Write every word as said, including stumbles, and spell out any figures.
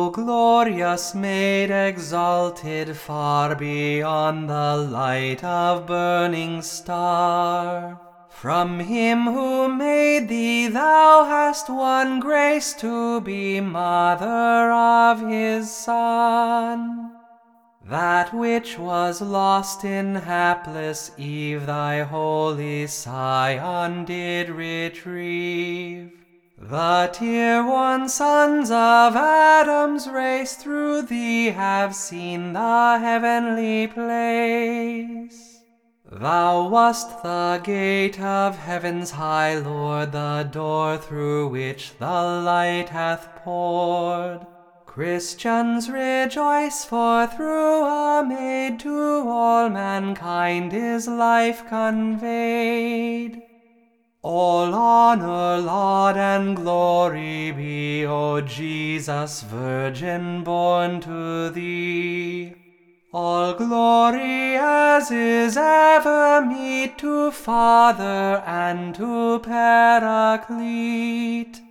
O glorious maid, exalted far beyond the light of burning star, from him who made thee thou hast won grace to be mother of his Son. That which was lost in hapless Eve thy holy scion did retrieve. The tear-worn sons of Adam's race through thee have seen the heavenly place. Thou wast the gate of heaven's high Lord, the door through which the light hath poured. Christians rejoice, for through a maid to all mankind is life conveyed. All honor, laud, and glory be, O Jesus, Virgin born to thee. All glory as is ever meet to Father and to Paraclete.